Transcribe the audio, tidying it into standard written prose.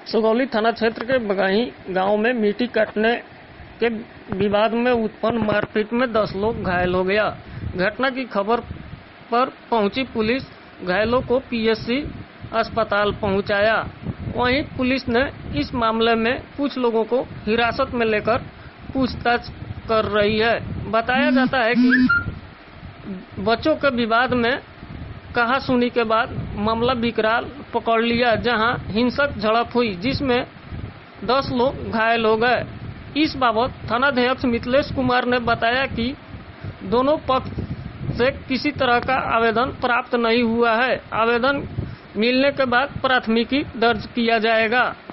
सुगौली थाना क्षेत्र के बगाही गांव में मिट्टी काटने के विवाद में उत्पन्न मारपीट में 10 लोग घायल हो गया। घटना की खबर पर पहुंची पुलिस घायलों को पीएचसी अस्पताल पहुंचाया। वहीं पुलिस ने इस मामले में कुछ लोगों को हिरासत में लेकर पूछताछ कर रही है। बताया जाता है कि बच्चों के विवाद में कहासुनी के बाद मामला विकराल पकड़ लिया, जहां हिंसक झड़प हुई जिसमें 10 लोग घायल हो गए। इस बाबत थानाध्यक्ष मिथिलेश कुमार ने बताया कि दोनों पक्ष से किसी तरह का आवेदन प्राप्त नहीं हुआ है। आवेदन मिलने के बाद प्राथमिकी दर्ज किया जाएगा।